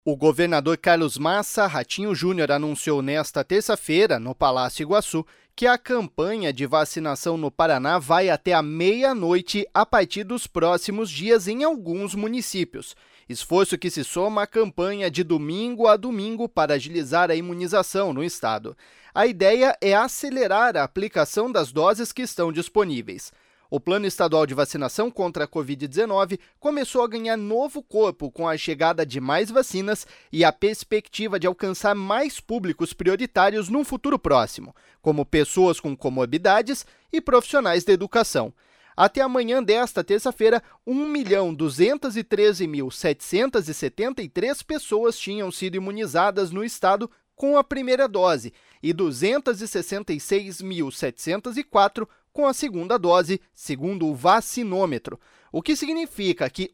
O governador Carlos Massa Ratinho Júnior anunciou nesta terça-feira, no Palácio Iguaçu, que a campanha de vacinação no Paraná vai até a meia-noite a partir dos próximos dias em alguns municípios. Esforço que se soma à campanha de domingo a domingo para agilizar a imunização no estado. A ideia é acelerar a aplicação das doses que estão disponíveis. O Plano Estadual de Vacinação contra a Covid-19 começou a ganhar novo corpo com a chegada de mais vacinas e a perspectiva de alcançar mais públicos prioritários num futuro próximo, como pessoas com comorbidades e profissionais da educação. Até amanhã desta terça-feira, 1.213.773 pessoas tinham sido imunizadas no estado com a primeira dose e 266.704 com a segunda dose, segundo o vacinômetro, o que significa que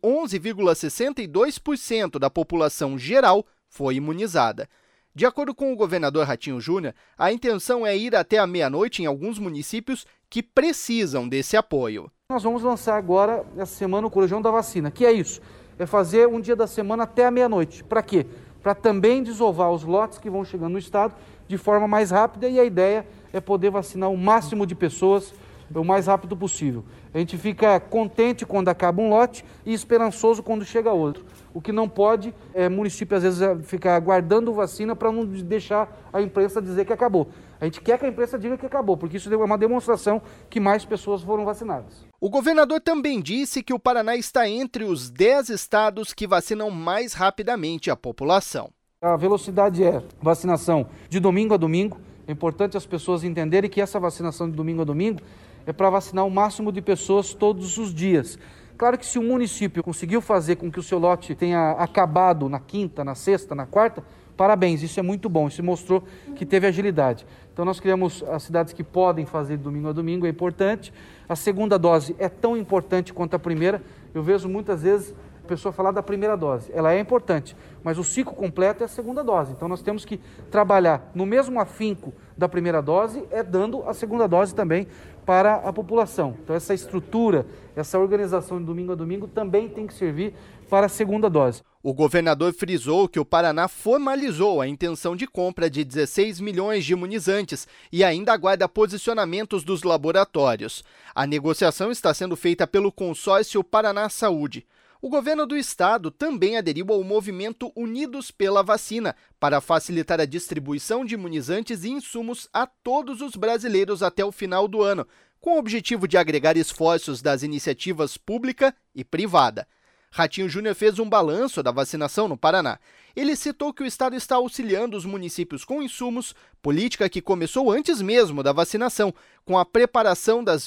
11,62% da população geral foi imunizada. De acordo com o governador Ratinho Júnior, a intenção é ir até a meia-noite em alguns municípios que precisam desse apoio. Nós vamos lançar agora, essa semana, o Corujão da Vacina, que é isso, é fazer um dia da semana até a meia-noite. Para quê? Para também desovar os lotes que vão chegando no estado de forma mais rápida, e a ideia é poder vacinar o máximo de pessoas o mais rápido possível. A gente fica contente quando acaba um lote e esperançoso quando chega outro. O que não pode é município, às vezes, ficar aguardando vacina para não deixar a imprensa dizer que acabou. A gente quer que a imprensa diga que acabou, porque isso é uma demonstração que mais pessoas foram vacinadas. O governador também disse que o Paraná está entre os 10 estados que vacinam mais rapidamente a população. A velocidade é vacinação de domingo a domingo. É importante as pessoas entenderem que essa vacinação de domingo a domingo é para vacinar o máximo de pessoas todos os dias. Claro que se o município conseguiu fazer com que o seu lote tenha acabado na quinta, na sexta, na quarta, parabéns, isso é muito bom, isso mostrou que teve agilidade. Então nós criamos as cidades que podem fazer de domingo a domingo, é importante. A segunda dose é tão importante quanto a primeira. Eu vejo muitas vezes a pessoa falar da primeira dose, ela é importante, mas o ciclo completo é a segunda dose. Então nós temos que trabalhar no mesmo afinco da primeira dose, dando a segunda dose também para a população. Então essa estrutura, essa organização de domingo a domingo também tem que servir para a segunda dose. O governador frisou que o Paraná formalizou a intenção de compra de 16 milhões de imunizantes e ainda aguarda posicionamentos dos laboratórios. A negociação está sendo feita pelo consórcio Paraná Saúde. O governo do estado também aderiu ao movimento Unidos pela Vacina para facilitar a distribuição de imunizantes e insumos a todos os brasileiros até o final do ano, com o objetivo de agregar esforços das iniciativas pública e privada. Ratinho Júnior fez um balanço da vacinação no Paraná. Ele citou que o estado está auxiliando os municípios com insumos, política que começou antes mesmo da vacinação, com a preparação das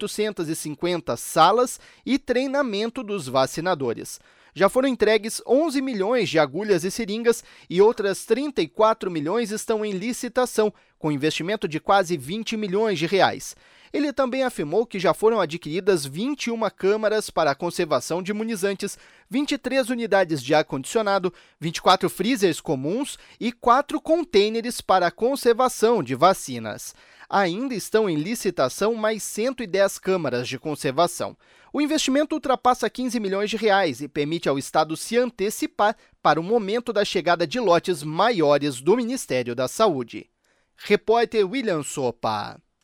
1.850 salas e treinamento dos vacinadores. Já foram entregues 11 milhões de agulhas e seringas e outras 34 milhões estão em licitação, com investimento de quase 20 milhões de reais. Ele também afirmou que já foram adquiridas 21 câmaras para a conservação de imunizantes, 23 unidades de ar-condicionado, 24 freezers comuns e 4 contêineres para a conservação de vacinas. Ainda estão em licitação mais 110 câmaras de conservação. O investimento ultrapassa 15 milhões de reais e permite ao estado se antecipar para o momento da chegada de lotes maiores do Ministério da Saúde. Repórter William Sopa.